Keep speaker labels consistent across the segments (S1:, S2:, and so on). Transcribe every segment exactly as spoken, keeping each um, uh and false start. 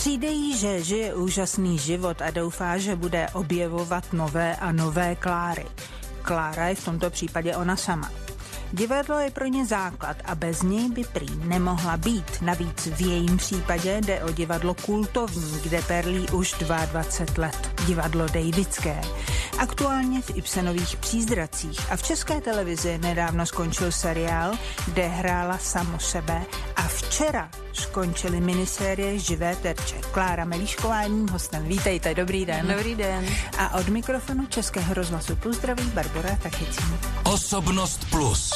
S1: Přijde jí, že žije úžasný život a doufá, že bude objevovat nové a nové Kláry. Klára je v tomto případě ona sama. Divadlo je pro ně základ a bez něj by prý nemohla být. Navíc v jejím případě jde o divadlo kultovní, kde perlí už dvacet dva let. Divadlo Davidské. Aktuálně v Ibsenových Přízracích a v České televizi nedávno skončil seriál, kde hrála samu sebe a včera skončily minisérie Živé terče. Klára Melíšková je mým hostem. Vítejte, dobrý den.
S2: Dobrý den.
S1: A od mikrofonu Českého rozhlasu Plus zdraví Barbora Tachycín.
S3: Osobnost Plus.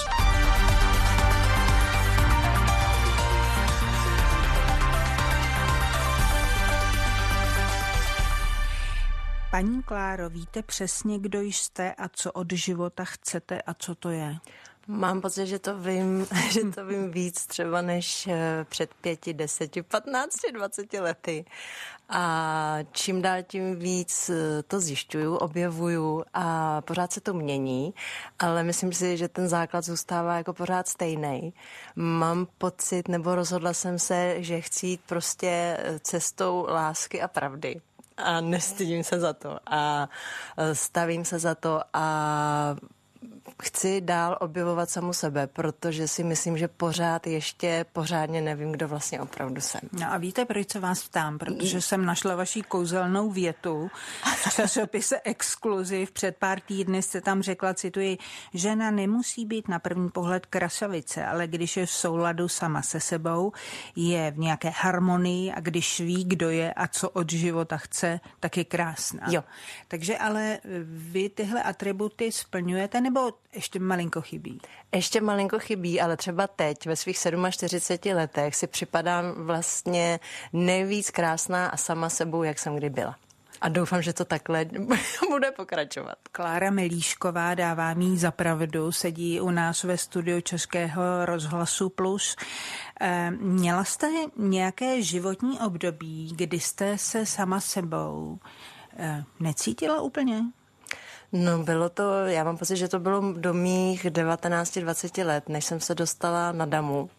S1: Paní Kláro, víte přesně, kdo jste a co od života chcete a co to je?
S2: Mám pocit, že to vím, že to vím víc třeba než před pěti, deseti, patnácti, dvaceti lety. A čím dál tím víc to zjišťuju, objevuju a pořád se to mění, ale myslím si, že ten základ zůstává jako pořád stejný. Mám pocit, nebo rozhodla jsem se, že chci jít prostě cestou lásky a pravdy. A nestydím se za to a stavím se za to a chci dál objevovat samu sebe, protože si myslím, že pořád ještě pořádně nevím, kdo vlastně opravdu jsem.
S1: No a víte, proč se vás ptám? Protože jsem našla vaši kouzelnou větu v časopise Exkluziv. Před pár týdny jste tam řekla, cituji, žena nemusí být na první pohled krasavice, ale když je v souladu sama se sebou, je v nějaké harmonii a když ví, kdo je a co od života chce, tak je krásná.
S2: Jo.
S1: Takže ale vy tyhle atributy splňujete, nebo ještě malinko chybí?
S2: Ještě malinko chybí, ale třeba teď ve svých čtyřiceti sedmi letech si připadám vlastně nejvíc krásná a sama sebou, jak jsem kdy byla. A doufám, že to takhle bude pokračovat.
S1: Klára Melíšková, dává mi za pravdu, sedí u nás ve studiu Českého rozhlasu Plus. Měla jste nějaké životní období, kdy jste se sama sebou necítila úplně?
S2: No bylo to, já mám pocit, že to bylo do mých devatenácti dvaceti let, než jsem se dostala na damu.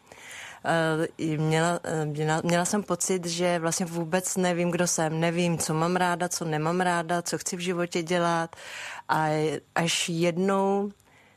S2: Měla, měla, měla jsem pocit, že vlastně vůbec nevím, kdo jsem, nevím, co mám ráda, co nemám ráda, co chci v životě dělat a až jednou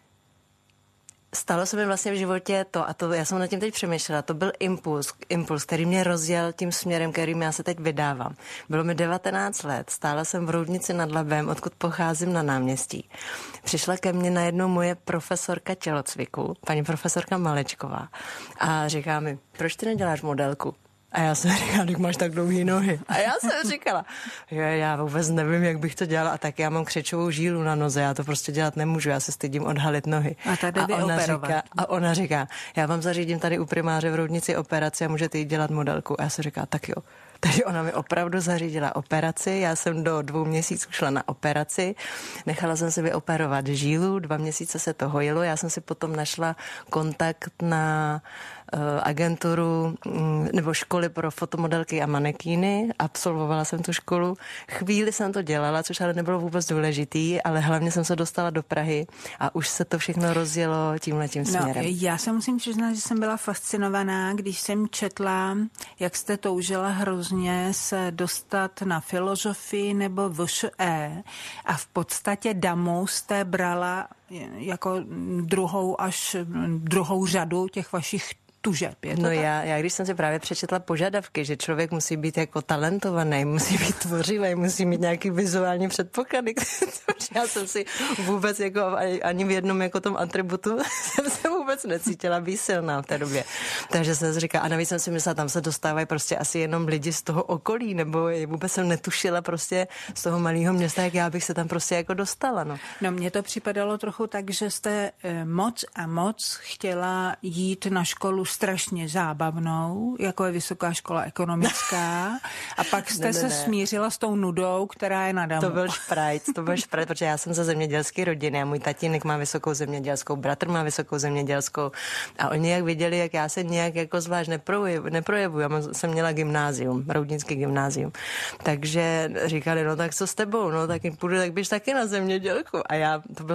S2: stalo se mi vlastně v životě to, a to já jsem nad tím teď přemýšlela, to byl impuls, impuls, který mě rozjel tím směrem, kterým já se teď vydávám. Bylo mi devatenáct let, stála jsem v Roudnici nad Labem, odkud pocházím na náměstí. Přišla ke mně najednou moje profesorka tělocviku, paní profesorka Malečková, a říká mi, proč ty neděláš modelku? A já jsem říkala, když máš tak dlouhý nohy. A já jsem říkala, že já vůbec nevím, jak bych to dělala. A tak já mám křečovou žílu na noze, já to prostě dělat nemůžu, já se stydím odhalit nohy.
S1: A tady
S2: a ona,
S1: operovat.
S2: říká, a ona říká, já vám zařídím tady u primáře v Roudnici operaci a můžete jít dělat modelku. A já jsem říkala, tak jo. Takže ona mi opravdu zařídila operaci, já jsem do dvou měsíců šla na operaci, nechala jsem si vyoperovat žílu, dva měsíce se to hojilo, já jsem si potom našla kontakt na uh, agenturu um, nebo školy pro fotomodelky a manekíny, absolvovala jsem tu školu, chvíli jsem to dělala, což ale nebylo vůbec důležitý, ale hlavně jsem se dostala do Prahy a už se to všechno rozjelo tímhletím směrem.
S1: No, já se musím přiznat, že jsem byla fascinovaná, když jsem četla, jak jste toužila hrozně se dostat na filozofii nebo V Š E a v podstatě damu jste brala jako druhou až druhou řadu těch vašich tužeb. Je to
S2: no
S1: tak?
S2: já, já, když jsem si právě přečetla požadavky, že člověk musí být jako talentovaný, musí být tvořivý, musí mít nějaký vizuální předpoklady, já jsem si vůbec jako ani v jednom jako tom atributu jsem se vůbec necítila být silná v té době. Takže jsem si říkala, a navíc jsem si myslela, tam se dostávají prostě asi jenom lidi z toho okolí, nebo vůbec jsem netušila prostě z toho malého města, jak já bych se tam prostě jako dostala. No,
S1: no mně to připadalo trochu tak, že jste moc a moc chtěla jít na školu strašně zábavnou, jako je Vysoká škola ekonomická, a pak jste ne, ne, se ne. smířila s tou nudou, která je na damu.
S2: To byl šprajc, to byl šprajc, protože já jsem ze zemědělské rodiny a můj tatínek má vysokou zemědělskou, bratr má vysokou zemědělskou a oni jak viděli, jak já se nějak jako zvlášť neprojevuji, neprojevuji. Já jsem měla gymnázium, roudnický gymnázium. Takže říkali, no tak co s tebou, no tak půjdu, tak běž taky na zemědělku. A já, to byl zrovna rok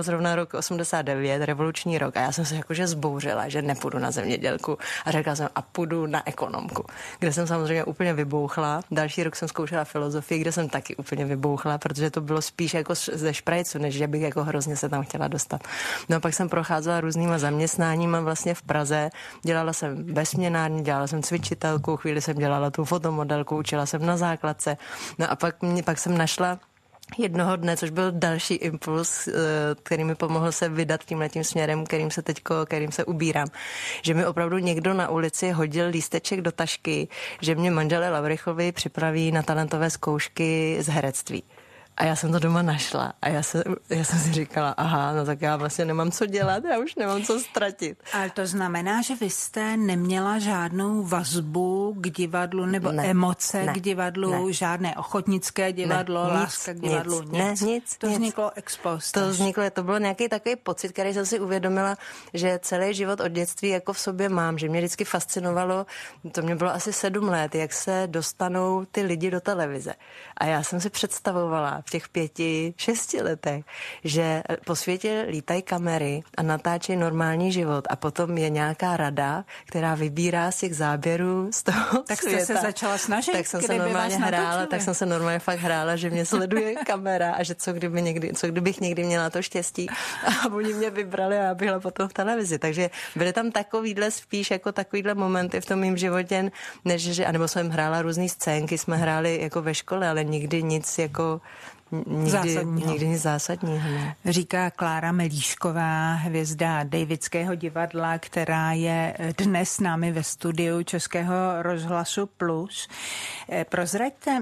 S2: rok osmdesát devět, revoluční rok, a já jsem se jakože zbouřila, že nepůjdu na zemědělku a řekla jsem, a půjdu na ekonomku, kde jsem samozřejmě úplně vybouchla. Další rok jsem zkoušela filozofii, kde jsem taky úplně vybouchla, protože to bylo spíš jako ze šprajcu, než že bych jako hrozně se tam chtěla dostat. No a pak jsem procházela různýma zaměstnáníma vlastně v Praze, dělala jsem ve směnárně, dělala jsem cvičitelku, chvíli jsem dělala tu fotomodelku, učila jsem na základce. No a pak, mě, pak jsem našla jednoho dne, což byl další impuls, který mi pomohl se vydat tímhletím směrem, kterým se teďko, kterým se ubírám. Že mi opravdu někdo na ulici hodil lísteček do tašky, že mě manželé Lavrichovi připraví na talentové zkoušky z herectví. A já jsem to doma našla a já, se, já jsem si říkala, aha, no tak já vlastně nemám co dělat, já už nemám co ztratit.
S1: Ale to znamená, že vy jste neměla žádnou vazbu k divadlu nebo ne, emoce ne, k divadlu, ne. žádné ochotnické divadlo, ne, láska nic, k divadlu, nic.
S2: nic. Ne, nic
S1: to
S2: nic.
S1: vzniklo ex post.
S2: To vzniklo, to bylo nějaký takový pocit, který jsem si uvědomila, že celý život od dětství jako v sobě mám, že mě vždycky fascinovalo, to mě bylo asi sedm let, jak se dostanou ty lidi do televize. A já jsem si představovala v těch pěti, šesti letech, že po světě lítají kamery a natáčí normální život a potom je nějaká rada, která vybírá z těch záběrů z toho
S1: tak
S2: světa.
S1: Tak jste se začala snažit?
S2: Tak jsem se normálně hrála, tak jsem se normálně fakt hrála, že mě sleduje kamera a že co, kdyby někdy, co kdybych někdy měla to štěstí a oni mě vybrali a já byla potom v televizi. Takže byly tam takovýhle spíš jako takovýhle momenty v tom mým životě, než že, anebo jsem hrála různý scénky, jsme hráli jako ve škole, ale nikdy nic jako Nikdy,
S1: zásadního.
S2: nikdy nic zásadního. Ne.
S1: Říká Klára Melíšková, hvězda Davidského divadla, která je dnes s námi ve studiu Českého rozhlasu Plus. Prozraďte,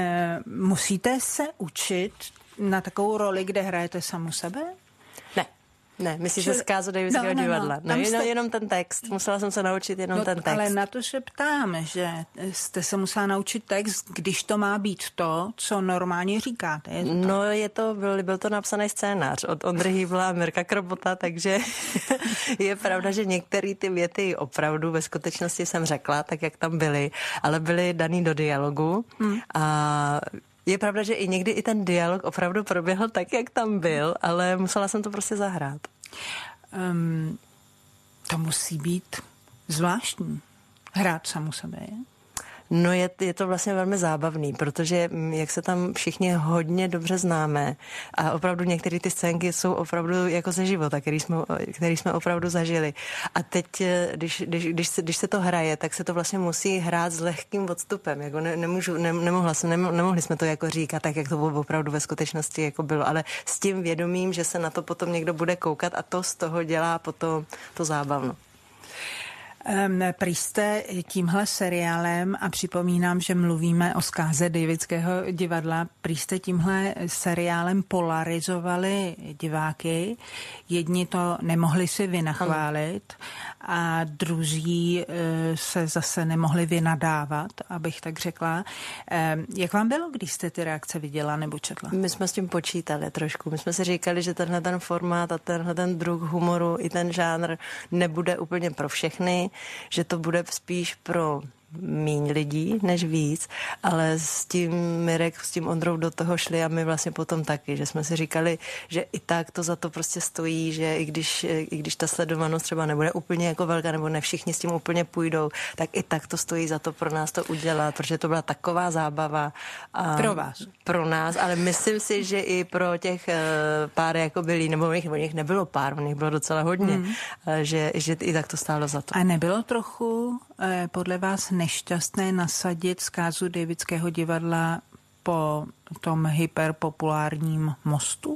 S1: musíte se učit na takovou roli, kde hrajete samu sebe?
S2: Ne. Ne, myslíte zkázu Davidského
S1: no, no,
S2: divadla.
S1: No,
S2: no,
S1: jste...
S2: no, jenom ten text. Musela jsem se naučit jenom
S1: no,
S2: ten text.
S1: Ale na to se ptám, že jste se musela naučit text, když to má být to, co normálně říkáte. Je to
S2: no, je to, byl, byl to napsaný scénář od Ondry Hýbla a Mirka Krobota, takže je pravda, že některé ty věty opravdu ve skutečnosti jsem řekla, tak jak tam byly, ale byly daný do dialogu hmm. a je pravda, že i někdy i ten dialog opravdu proběhl tak, jak tam byl, ale musela jsem to prostě zahrát.
S1: Um, to musí být zvláštní. Hrát samu sebe, je?
S2: No je, je to vlastně velmi zábavný, protože jak se tam všichni hodně dobře známe a opravdu některé ty scénky jsou opravdu jako ze života, který jsme, který jsme opravdu zažili. A teď, když, když, když, se, když se to hraje, tak se to vlastně musí hrát s lehkým odstupem. Jako ne, nemůžu, ne, nemohla jsem, ne, nemohli jsme to jako říkat tak, jak to bylo opravdu ve skutečnosti jako bylo, ale s tím vědomím, že se na to potom někdo bude koukat a to z toho dělá potom to zábavno.
S1: Prý jste tímhle seriálem, a připomínám, že mluvíme o zkáze Davidského divadla, prý jste tímhle seriálem polarizovali diváky. Jedni to nemohli si vynachválit a druzí se zase nemohli vynadávat, abych tak řekla. Jak vám bylo, když jste ty reakce viděla nebo četla?
S2: My jsme s tím počítali trošku. My jsme si říkali, že tenhle ten formát a tenhle ten druh humoru i ten žánr nebude úplně pro všechny, že to bude spíš pro míň lidí, než víc, ale s tím Mirek, s tím Ondrou do toho šli a my vlastně potom taky, že jsme si říkali, že i tak to za to prostě stojí, že i když, i když ta sledovanost třeba nebude úplně jako velká, nebo ne všichni s tím úplně půjdou, tak i tak to stojí za to pro nás to udělat, protože to byla taková zábava. A
S1: pro vás.
S2: Pro nás, ale myslím si, že i pro těch uh, pár jako byli, nebo o nich, o nich nebylo pár, o nich bylo docela hodně, mm. že, že i tak to stálo za to.
S1: A nebylo trochu eh, podle vás nešťastné nasadit zkázu Davidského divadla po tom hyperpopulárním mostu?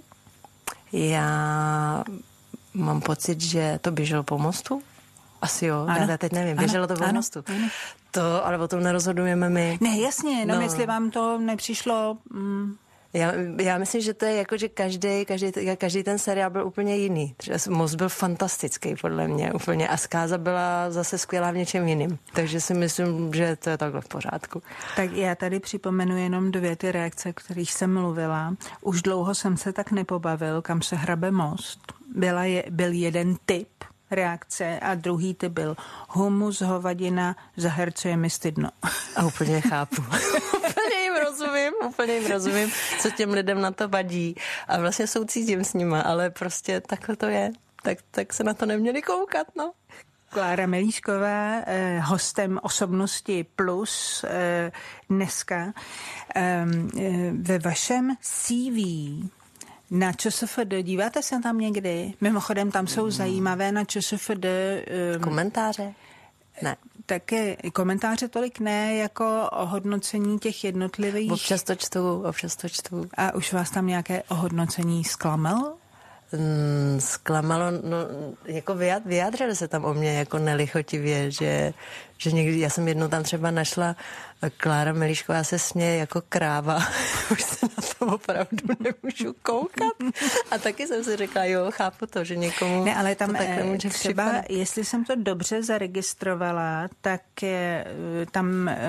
S2: Já mám pocit, že to běželo po mostu. Asi jo, ano, já teď nevím, běželo ano, to po ano, mostu. Ano. To, ale o tom nerozhodujeme my.
S1: Ne, jasně, no, no. Jestli vám to nepřišlo... Mm.
S2: Já, já myslím, že to je jako, že každý, každý, každý ten seriál byl úplně jiný. Třeba Most byl fantastický podle mě úplně a zkáza byla zase skvělá v něčem jiným. Takže si myslím, že to je takhle v pořádku.
S1: Tak já tady připomenu jenom dvě ty reakce, o kterých jsem mluvila. Už dlouho jsem se tak nepobavil, kam se hrabe most. Byla je, byl jeden typ reakce a druhý typ byl humus, hovadina, za herce je mi stydno.
S2: A úplně chápu. Úplně jim rozumím, úplně jim rozumím, co těm lidem na to vadí a vlastně soucítím s nima, ale prostě takhle to je, tak, tak se na to neměli koukat, no.
S1: Klára Melíšková, eh, hostem Osobnosti Plus eh, dneska. Eh, ve vašem C V na ČSFD, díváte se tam někdy? Mimochodem, tam jsou zajímavé na ČSFD... Eh,
S2: komentáře? Ne.
S1: Také komentáře tolik ne, jako ohodnocení těch jednotlivých...
S2: Občas to čtu, občas to čtu.
S1: A už vás tam nějaké ohodnocení zklamalo?
S2: Mm, zklamalo, no, jako vyjádřili se tam o mě jako nelichotivě, že, že někdy, já jsem jednou tam třeba našla Klára Melíšková se směje jako kráva, už se na to opravdu nemůžu koukat a taky jsem si řekla, jo, chápu to, že někomu
S1: ne, ale tam
S2: to tak nemůže
S1: třeba,
S2: připadat.
S1: Jestli jsem to dobře zaregistrovala, tak je, tam e,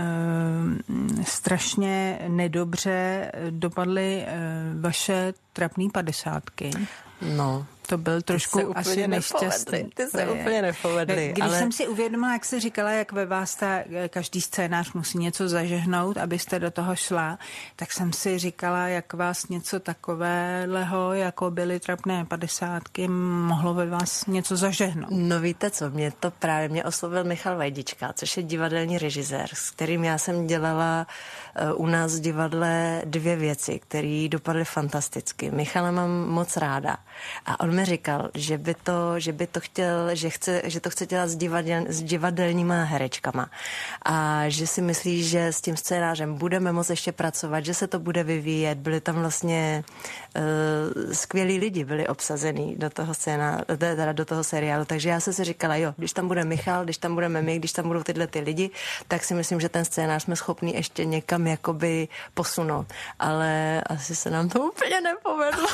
S1: strašně nedobře dopadly e, vaše trapný padesátky.
S2: No,
S1: to byl trošku asi nešťastný.
S2: Ty se úplně nepovedly.
S1: Když
S2: ale...
S1: jsem si uvědomila, jak jsi říkala, jak ve vás ta, každý scénář musí něco zažehnout, abyste do toho šla, tak jsem si říkala, jak vás něco takového, jako byly trapné padesátky, mohlo ve vás něco zažehnout.
S2: No víte co, mě to právě mě oslovil Michal Vajdička, což je divadelní režisér, s kterým já jsem dělala uh, u nás v divadle dvě věci, které dopadly fantasticky. Michala mám moc ráda. A on mi říkal, že by to, že by to chtěl, že, chce, že to chce dělat s, divadel, s divadelníma herečkama. A že si myslí, že s tím scénářem budeme moc ještě pracovat, že se to bude vyvíjet. Byli tam vlastně uh, skvělí lidi, byli obsazený do toho scénáře, teda do toho seriálu. Takže já jsem si říkala, jo, když tam bude Michal, když tam budeme my, když tam budou tyhle ty lidi, tak si myslím, že ten scénář jsme schopni ještě někam jakoby posunout. Ale asi se nám to úplně nepovedlo.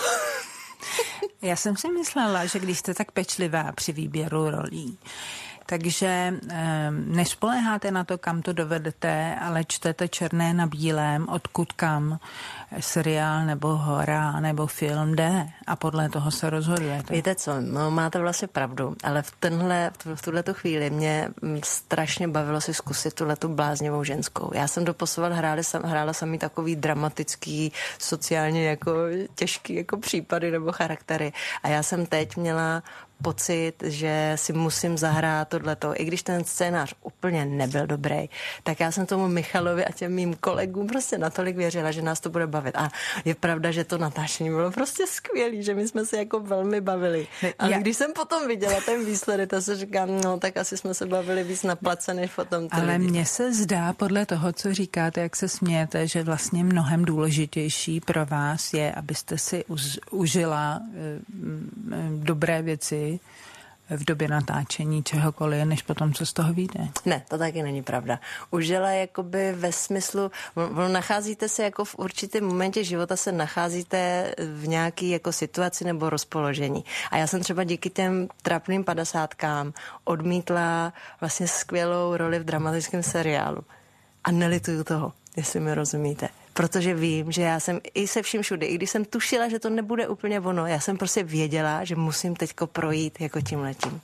S1: Já jsem si myslela, že když jste tak pečlivá při výběru rolí, takže e, nespoléháte na to, kam to dovedete, ale čtete černé na bílém, odkud kam seriál nebo hora nebo film jde a podle toho se rozhodujete.
S2: Víte co, no máte vlastně pravdu, ale v tenhle, v tuhletu chvíli mě strašně bavilo si zkusit tuhletu bláznivou ženskou. Já jsem doposovat hrála, hrála samý takový dramatický, sociálně jako těžký jako případy nebo charaktery a já jsem teď měla pocit, že si musím zahrát tohleto. I když ten scénář úplně nebyl dobrý, tak já jsem tomu Michalovi a těm mým kolegům prostě natolik věřila, že nás to bude bavit. A je pravda, že to natáčení bylo prostě skvělý, že my jsme se jako velmi bavili. Ale já... když jsem potom viděla ten výsledek, tak se říkám, no tak asi jsme se bavili víc na place, než potom ty
S1: Ale
S2: lidi.
S1: Mně se zdá podle toho, co říkáte, jak se smějete, že vlastně mnohem důležitější pro vás je, abyste si uz, užila e, dobré věci v době natáčení čehokoliv, než potom, co z toho vyjde.
S2: Ne, to taky není pravda. Užila jakoby ve smyslu, nacházíte se jako v určitém momentě života se nacházíte v nějaký jako situaci nebo rozpoložení. A já jsem třeba díky těm trapným padesátkám odmítla vlastně skvělou roli v dramatickém seriálu. A nelituju toho, jestli mi rozumíte. Protože vím, že já jsem i se vším všude, i když jsem tušila, že to nebude úplně ono, já jsem prostě věděla, že musím teďko projít jako tímhletím.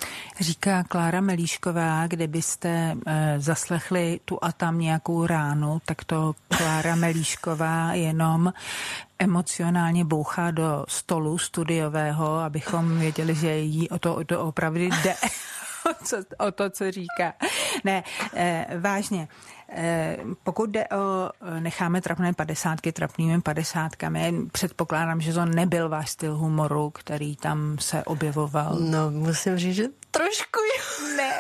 S1: Říká Klára Melíšková, kdybyste e, zaslechli tu a tam nějakou ránu, tak to Klára Melíšková jenom emocionálně bouchá do stolu studiového, abychom věděli, že jí o to, o to opravdu jde. Co, o to, co říká. Ne, e, vážně. E, pokud jde o, necháme trapné padesátky trapnými padesátkami, předpokládám, že to nebyl váš styl humoru, který tam se objevoval.
S2: No, musím říct, že trošku jo.
S1: Ne.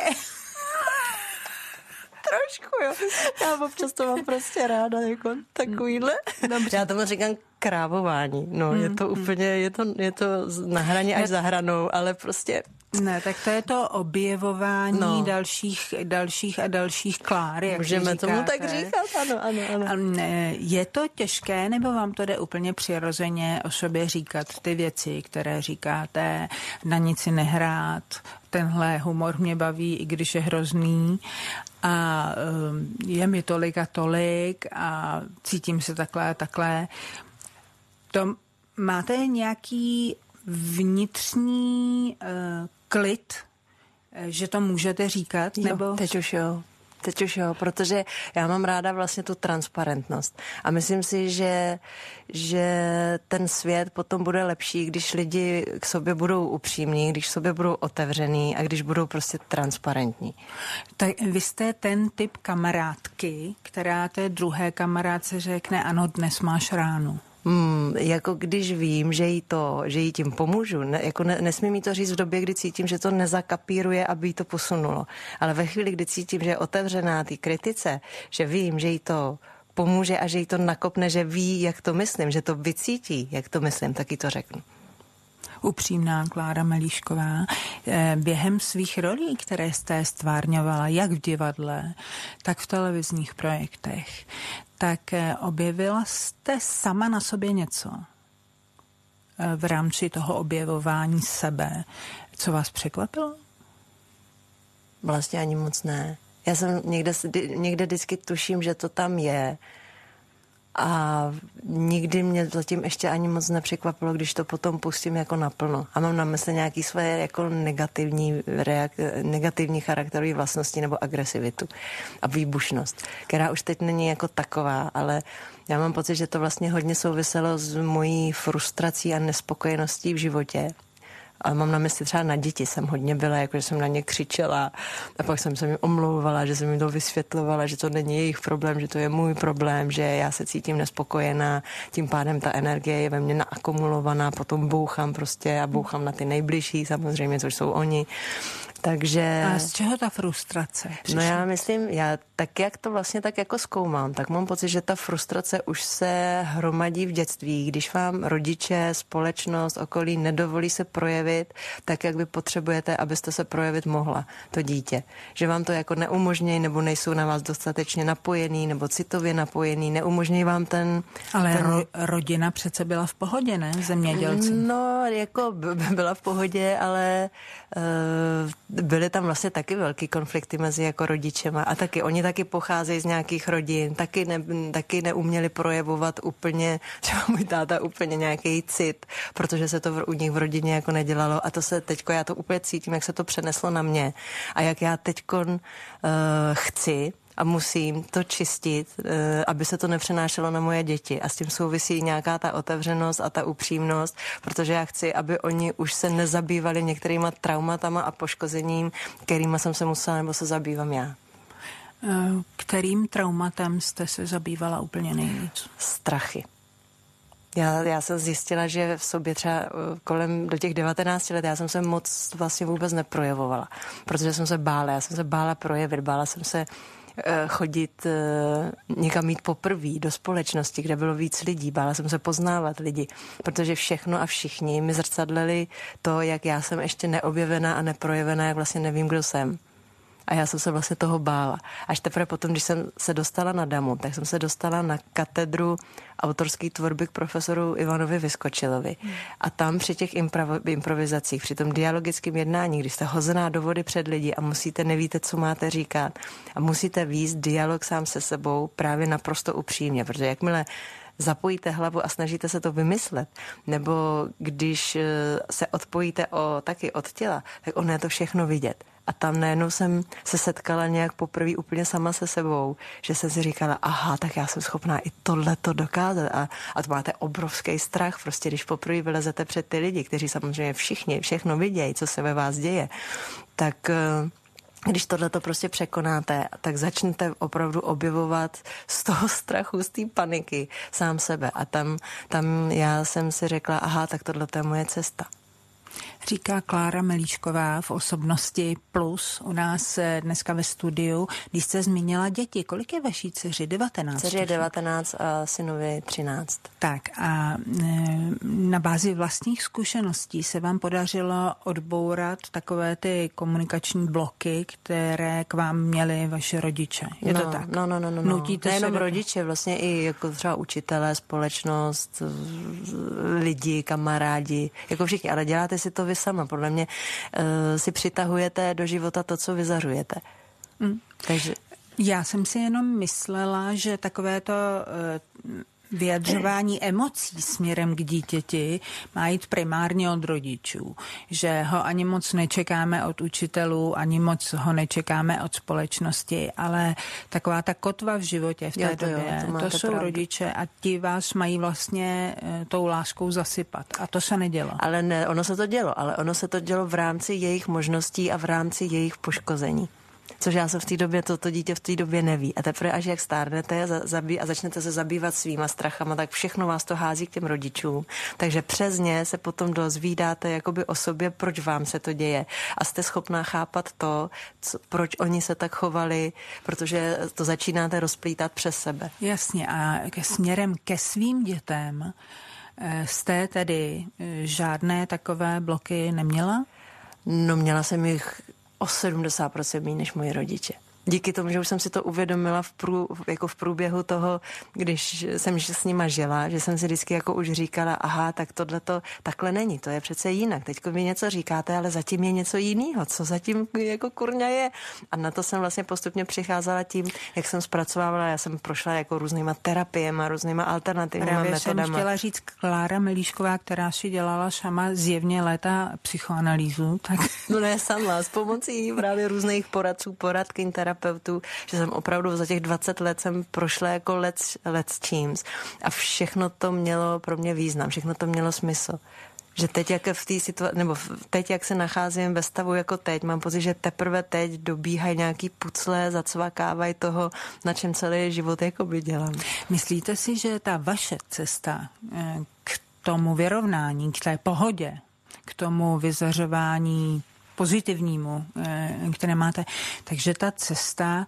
S2: Trošku jo. Já občas to mám prostě ráda, jako takovýhle. Dobře. Já tomu říkám krávování. No, hmm. je to úplně, je to, je to na hraně až za hranou, ale prostě...
S1: Ne, tak to je to objevování no. dalších, dalších a dalších Klár, jak
S2: můžeme tomu tak říkat, ano, ano, ano.
S1: Je to těžké, nebo vám to jde úplně přirozeně o sobě říkat ty věci, které říkáte, na nic si nehrát, tenhle humor mě baví, i když je hrozný a je mi tolik a tolik a cítím se takhle a takhle. To máte nějaký vnitřní uh, klid, že to můžete říkat?
S2: Jo,
S1: nebo...
S2: teď už jo. Teď už jo, protože já mám ráda vlastně tu transparentnost. A myslím si, že, že ten svět potom bude lepší, když lidi k sobě budou upřímní, když k sobě budou otevření a když budou prostě transparentní.
S1: Tak vy jste ten typ kamarádky, která té druhé kamarádce řekne, ano, dnes máš ránu.
S2: Hmm, jako když vím, že jí to, že jí tím pomůžu, ne, jako ne, nesmí mi to říct v době, kdy cítím, že to nezakapíruje, aby jí to posunulo. Ale ve chvíli, kdy cítím, že je otevřená té kritice, že vím, že jí to pomůže a že jí to nakopne, že ví, jak to myslím, že to vycítí, jak to myslím, tak jí to řeknu.
S1: Upřímná Klára Melíšková. Během svých rolí, které jste stvárňovala, jak v divadle, tak v televizních projektech, tak objevila jste sama na sobě něco v rámci toho objevování sebe. Co vás překvapilo?
S2: Vlastně ani moc ne. Já jsem někde, někde vždycky tuším, že to tam je, a nikdy mě zatím ještě ani moc nepřekvapilo, když to potom pustím jako naplno. A mám na mysli nějaký své jako negativní, reak- negativní charakterové vlastnosti nebo agresivitu a výbušnost, která už teď není jako taková, ale já mám pocit, že to vlastně hodně souviselo s mojí frustrací a nespokojeností v životě. Ale mám na mysli třeba na děti jsem hodně byla, jako že jsem na ně křičela a pak jsem se jim omlouvala, že jsem jim to vysvětlovala, že to není jejich problém, že to je můj problém, že já se cítím nespokojená, tím pádem ta energie je ve mně naakumulovaná, potom bouchám prostě a bouchám na ty nejbližší samozřejmě, což jsou oni. Takže...
S1: A z čeho ta frustrace přišla?
S2: No já myslím, já tak jak to vlastně tak jako zkoumám, tak mám pocit, že ta frustrace už se hromadí v dětství, když vám rodiče, společnost, okolí nedovolí se projevit tak, jak vy potřebujete, abyste se projevit mohla, to dítě. Že vám to jako neumožnějí, nebo nejsou na vás dostatečně napojený, nebo citově napojený, neumožnějí vám ten...
S1: Ale
S2: ten...
S1: Ro, rodina přece byla v pohodě, ne? Zemědělci.
S2: No, jako byla v pohodě, ale uh, byly tam vlastně taky velký konflikty mezi jako rodičema a taky oni taky pocházejí z nějakých rodin, taky, ne, taky neuměli projevovat úplně, třeba můj táta úplně nějaký cit, protože se to v, u nich v rodině jako nedělalo a to se teďko, já to úplně cítím, jak se to přeneslo na mě a jak já teďko uh, chci a musím to čistit, aby se to nepřenášelo na moje děti. A s tím souvisí nějaká ta otevřenost a ta upřímnost, protože já chci, aby oni už se nezabývali některýma traumatama a poškozením, kterýma jsem se musela nebo se zabývám já.
S1: Kterým traumatem jste se zabývala úplně nejvíc?
S2: Strachy. Já, já jsem zjistila, že v sobě třeba kolem do těch devatenácti let já jsem se moc vlastně vůbec neprojevovala, protože jsem se bála. Já jsem se bála projevit, bála jsem se chodit někam jít poprvé do společnosti, kde bylo víc lidí. Bála jsem se poznávat lidi, protože všechno a všichni mi zrcadlili to, jak já jsem ještě neobjevená a neprojevená, jak vlastně nevím, kdo jsem. A já jsem se vlastně toho bála. Až teprve potom, když jsem se dostala na Damu, tak jsem se dostala na katedru autorské tvorby k profesoru Ivanovi Vyskočilovi. Hmm. A tam při těch improv- improvizacích, při tom dialogickém jednání, když jste hozená do vody před lidi a musíte, nevíte, co máte říkat a musíte vést dialog sám se sebou právě naprosto upřímně, protože jakmile zapojíte hlavu a snažíte se to vymyslet, nebo když se odpojíte o, taky od těla, tak ono je to všechno vidět. A tam najednou jsem se setkala nějak poprvé úplně sama se sebou, že jsem si říkala, aha, tak já jsem schopná i tohleto dokázat. A, a to máte obrovský strach, prostě když poprvé vylezete před ty lidi, kteří samozřejmě všichni všechno vidějí, co se ve vás děje, tak když tohleto prostě překonáte, tak začnete opravdu objevovat z toho strachu, z té paniky sám sebe. A tam, tam já jsem si řekla, aha, tak tohleto je moje cesta.
S1: Říká Klára Melíšková v Osobnosti Plus u nás dneska ve studiu. Když jste zmínila děti, kolik je vaší dceři? devatenáct?
S2: Dceři je devatenáct a synovi třináct.
S1: Tak a na bázi vlastních zkušeností se vám podařilo odbourat takové ty komunikační bloky, které k vám měli vaše rodiče. Je
S2: no,
S1: to tak?
S2: No, no, no, no.
S1: Nutíte
S2: Nejenom
S1: se do...
S2: rodiče, vlastně i jako třeba učitelé, společnost, lidi, kamarádi, jako všichni, ale děláte si to vy sama. Podle mě uh, si přitahujete do života to, co vyzařujete. Mm. Takže...
S1: Já jsem si jenom myslela, že takové to uh, Vyjadřování emocí směrem k dítěti má jít primárně od rodičů, že ho ani moc nečekáme od učitelů, ani moc ho nečekáme od společnosti, ale taková ta kotva v životě v té
S2: jo, to
S1: době,
S2: jo, to,
S1: to jsou
S2: pravdu.
S1: rodiče a ti vás mají vlastně tou láskou zasypat a to se nedělo.
S2: Ale ne, ono se to dělo, ale ono se to dělo v rámci jejich možností a v rámci jejich poškození. Což já jsem v té době, toto dítě v té době neví. A teprve až jak stárnete a, zabí, a začnete se zabývat svýma strachama, tak všechno vás to hází k těm rodičům. Takže přes ně se potom dozvídáte jakoby o sobě, proč vám se to děje. A jste schopná chápat to, co, proč oni se tak chovali, protože to začínáte rozplítat přes sebe.
S1: Jasně a ke směrem ke svým dětem jste tedy žádné takové bloky neměla?
S2: No měla jsem jich o sedmdesát procent méně než moji rodiče. Díky tomu, že už jsem si to uvědomila v, prů, jako v průběhu toho, když jsem s nima žila, že jsem si vždycky jako už říkala, aha, tak tohle to takhle není, to je přece jinak. Teďko mi něco říkáte, ale zatím je něco jiného, co zatím jako kurňa je. A na to jsem vlastně postupně přicházela tím, jak jsem zpracovávala, já jsem prošla jako různýma terapiemi, různýma alternativníma
S1: Právě
S2: metodama.
S1: jsem chtěla říct Klára Melíšková, která si dělala sama zjevně léta psychoanalýzu. Tak...
S2: No ne, sama, s pomocí právě různých poradců, poradkyň, terapeutů, že jsem opravdu za těch dvacet let jsem prošla jako let's, let's teams a všechno to mělo pro mě význam, všechno to mělo smysl. Že teď, jak v té situaci, nebo teď, jak se nacházím ve stavu jako teď, mám pocit, že teprve teď dobíhají nějaký pucle, zacvakávají toho, na čem celý život jakoby dělám.
S1: Myslíte si, že ta vaše cesta k tomu vyrovnání, k té pohodě, k tomu vyzařování pozitivnímu, které máte, takže ta cesta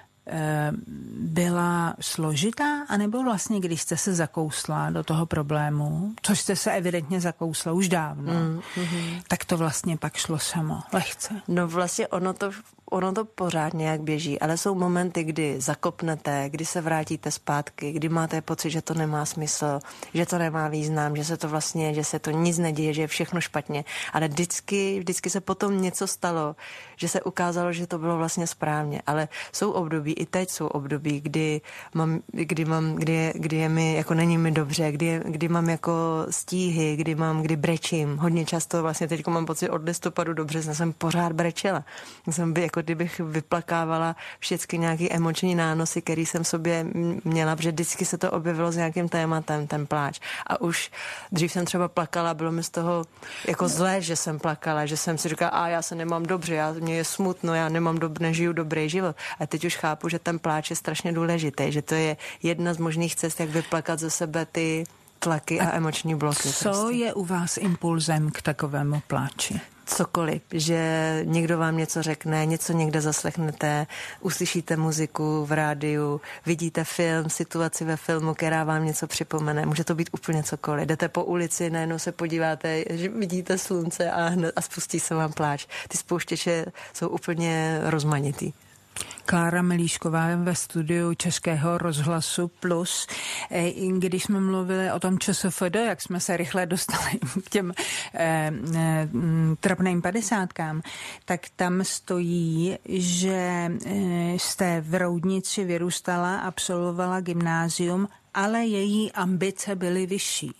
S1: byla složitá, anebo vlastně, když jste se zakousla do toho problému, což jste se evidentně zakousla už dávno, mm, mm. tak to vlastně pak šlo samo, lehce.
S2: No vlastně ono to, ono to pořád nějak běží, ale jsou momenty, kdy zakopnete, kdy se vrátíte zpátky, kdy máte pocit, že to nemá smysl, že to nemá význam, že se to vlastně, že se to nic neděje, že je všechno špatně, ale vždycky, vždycky se potom něco stalo, že se ukázalo, že to bylo vlastně správně, ale jsou období, i teď jsou období, kdy mám, kdy mám, kdy je, kdy je mi, jako není mi dobře, kdy, je, kdy mám jako stíhy, kdy mám, kdy brečím. Hodně často vlastně teď mám pocit od listopadu do března jsem pořád brečela. Jsem by, jako kdybych vyplakávala všechny nějaký emoční nánosy, který jsem v sobě měla, protože vždycky se to objevilo s nějakým tématem, ten pláč. A už dřív jsem třeba plakala, bylo mi z toho jako zlé, že jsem plakala, že jsem si říkala, a já se nemám dobře, já, mě je smutno, já nemám dob, nežiju dobrý život. A teď už chápu, že ten pláč je strašně důležitý, že to je jedna z možných cest, jak vyplakat ze sebe ty tlaky a, a emoční bloky.
S1: Co prostě je u vás impulzem k takovému pláči?
S2: Cokoliv, že někdo vám něco řekne, něco někde zaslechnete, uslyšíte muziku v rádiu, vidíte film, situaci ve filmu, která vám něco připomene. Může to být úplně cokoliv. Jdete po ulici, najednou se podíváte, že vidíte slunce a, hned, a spustí se vám pláč. Ty spouštěče jsou úplně rozmanitý.
S1: Klára Melíšková ve studiu Českého rozhlasu Plus. Když jsme mluvili o tom ČSFD, jak jsme se rychle dostali k těm eh, eh, trapným padesátkám, tak tam stojí, že jste v Roudnici vyrůstala, absolvovala gymnázium, ale její ambice byly vyšší.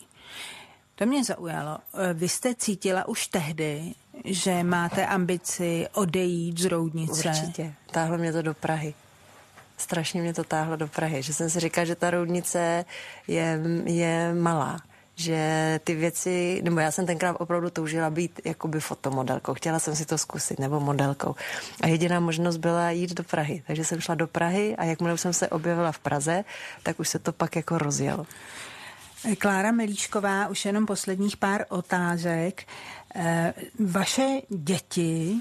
S1: To mě zaujalo. Vy jste cítila už tehdy, že máte ambici odejít z Roudnice?
S2: Určitě. Táhlo mě to do Prahy. Strašně mě to táhlo do Prahy. Že jsem si říkala, že ta Roudnice je, je malá. Že ty věci, nebo já jsem tenkrát opravdu toužila být jakoby fotomodelkou. Chtěla jsem si to zkusit, nebo modelkou. A jediná možnost byla jít do Prahy. Takže jsem šla do Prahy a jakmile jsem se objevila v Praze, tak už se to pak jako rozjelo.
S1: Klára Melíšková, už jenom posledních pár otázek. Vaše děti,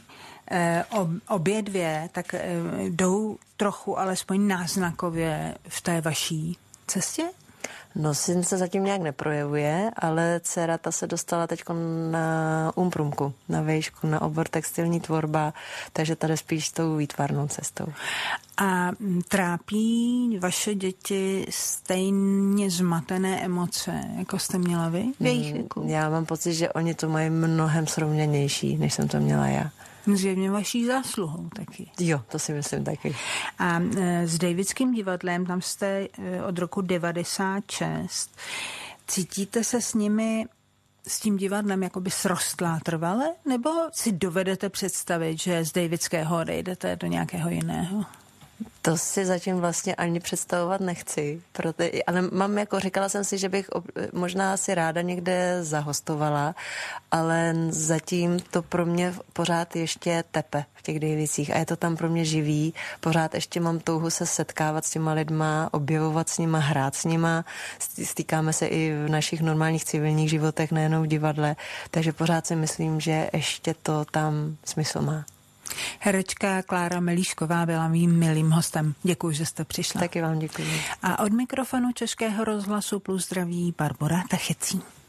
S1: obě dvě, tak jdou trochu alespoň náznakově v té vaší cestě?
S2: No, syn se zatím nějak neprojevuje, ale dcera ta se dostala teď na umprumku, na vejšku, na obor textilní tvorba, takže tady spíš tou výtvarnou cestou.
S1: A trápí vaše děti stejně zmatené emoce, jako jste měla vy?
S2: Hmm, já mám pocit, že oni to mají mnohem srovnanější, než jsem to měla já.
S1: Zjevně vaší zásluhou taky.
S2: Jo, to si myslím taky.
S1: A s Davidským divadlem, tam jste od roku devadesát šest. Cítíte se s nimi, s tím divadlem jakoby srostlá trvale? Nebo si dovedete představit, že z Davidského odejdete do nějakého jiného?
S2: To si zatím vlastně ani představovat nechci, proto, ale mám, jako říkala jsem si, že bych ob, možná si ráda někde zahostovala, ale zatím to pro mě pořád ještě tepe v těch Davidsích a je to tam pro mě živý. Pořád ještě mám touhu se setkávat s těma lidma, objevovat s nima, hrát s nima. Stýkáme se i v našich normálních civilních životech, nejenom v divadle, takže pořád si myslím, že ještě to tam smysl má.
S1: Herečka Klára Melíšková byla mým milým hostem. Děkuji, že jste přišla.
S2: Taky vám děkuji.
S1: A od mikrofonu Českého rozhlasu Plus zdraví Barbora Tachecí.